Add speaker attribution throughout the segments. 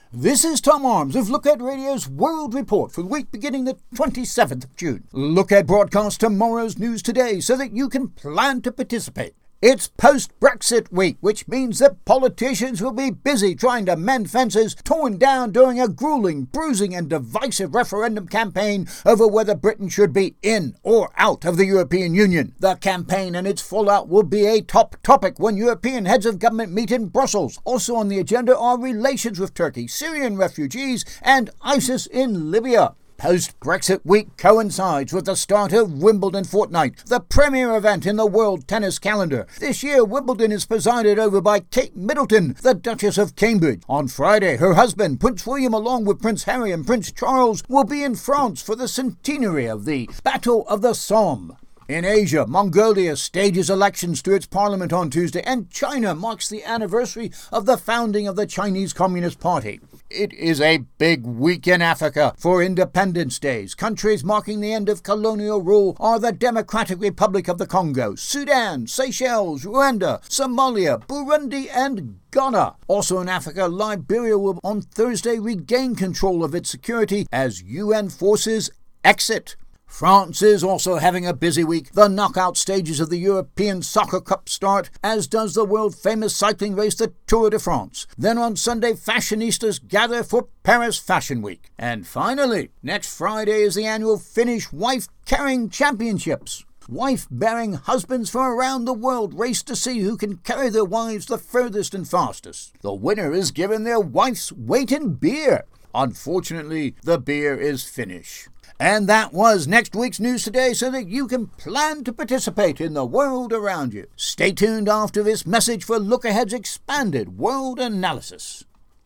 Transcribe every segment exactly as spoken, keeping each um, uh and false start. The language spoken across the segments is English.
Speaker 1: This is Tom Arms of Lookhead Radio's World Report for the week beginning the twenty-seventh of June. Lookhead broadcasts tomorrow's news today so that you can plan to participate. It's post-Brexit week, which means that politicians will be busy trying to mend fences torn down during a grueling, bruising and divisive referendum campaign over whether Britain should be in or out of the European Union. The campaign and its fallout will be a top topic when European heads of government meet in Brussels. Also on the agenda are relations with Turkey, Syrian refugees and ISIS in Libya. Post-Brexit week coincides with the start of Wimbledon Fortnight, the premier event in the world tennis calendar. This year, Wimbledon is presided over by Kate Middleton, the Duchess of Cambridge. On Friday, her husband, Prince William, along with Prince Harry and Prince Charles, will be in France for the centenary of the Battle of the Somme. In Asia, Mongolia stages elections to its parliament on Tuesday, and China marks the anniversary of the founding of the Chinese Communist Party. It is a big week in Africa for Independence Days. Countries marking the end of colonial rule are the Democratic Republic of the Congo, Sudan, Seychelles, Rwanda, Somalia, Burundi, and Ghana. Also in Africa, Liberia will on Thursday regain control of its security as U N forces exit. France is also having a busy week. The knockout stages of the European Soccer Cup start, as does the world-famous cycling race, the Tour de France. Then on Sunday, fashionistas gather for Paris Fashion Week. And finally, next Friday is the annual Finnish Wife Carrying Championships. Wife-bearing husbands from around the world race to see who can carry their wives the furthest and fastest. The winner is given their wife's weight in beer. Unfortunately, the beer is Finnish. And that was next week's news today so that you can plan to participate in the world around you. Stay tuned after this message for Look Ahead's expanded world analysis.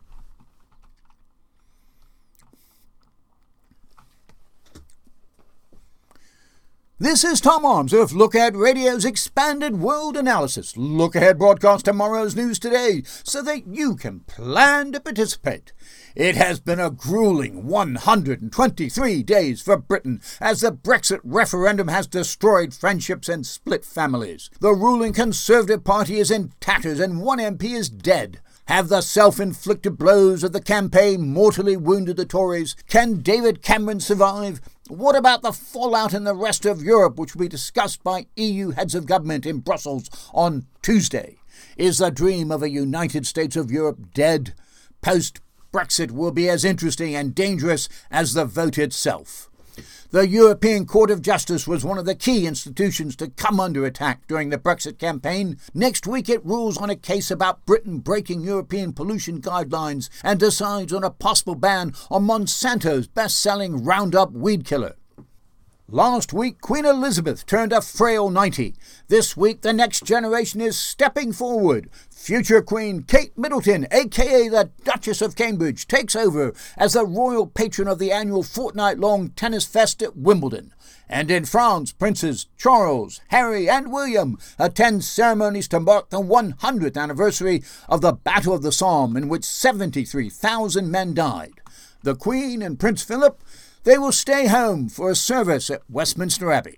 Speaker 1: This is Tom Arms of Look Ahead Radio's expanded world analysis. Look Ahead broadcasts tomorrow's news today so that you can plan to participate. It has been a grueling one hundred twenty-three days for Britain as the Brexit referendum has destroyed friendships and split families. The ruling Conservative Party is in tatters and one M P is dead. Have the self-inflicted blows of the campaign mortally wounded the Tories? Can David Cameron survive? What about the fallout in the rest of Europe, which will be discussed by E U heads of government in Brussels on Tuesday? Is the dream of a United States of Europe dead? Post-Brexit will be as interesting and dangerous as the vote itself. The European Court of Justice was one of the key institutions to come under attack during the Brexit campaign. Next week it rules on a case about Britain breaking European pollution guidelines and decides on a possible ban on Monsanto's best-selling Roundup weed killer. Last week, Queen Elizabeth turned a frail ninety. This week, the next generation is stepping forward. Future Queen Kate Middleton, a k a the Duchess of Cambridge, takes over as the royal patron of the annual fortnight-long tennis fest at Wimbledon. And in France, Princes Charles, Harry and William attend ceremonies to mark the one hundredth anniversary of the Battle of the Somme, in which seventy-three thousand men died. The Queen and Prince Philip, they will stay home for a service at Westminster Abbey.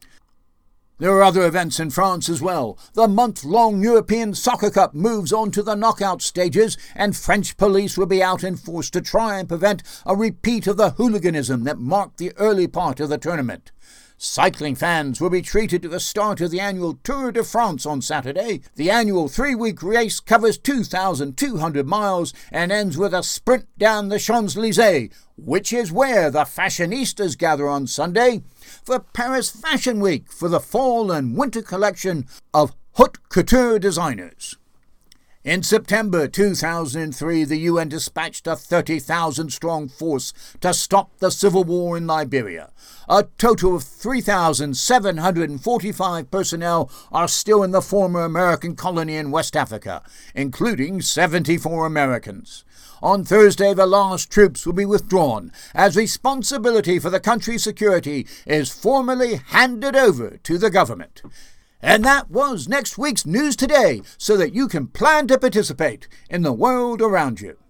Speaker 1: There are other events in France as well. The month-long European Soccer Cup moves on to the knockout stages, and French police will be out in force to try and prevent a repeat of the hooliganism that marked the early part of the tournament. Cycling fans will be treated to the start of the annual Tour de France on Saturday. The annual three-week race covers two thousand two hundred miles and ends with a sprint down the Champs-Élysées, which is where the fashionistas gather on Sunday for Paris Fashion Week for the fall and winter collection of haute couture designers. In September two thousand three, the U N dispatched a thirty thousand strong force to stop the civil war in Liberia. A total of three thousand seven hundred forty-five personnel are still in the former American colony in West Africa, including seventy-four Americans. On Thursday, the last troops will be withdrawn as responsibility for the country's security is formally handed over to the government. And that was next week's News Today, so that you can plan to participate in the world around you.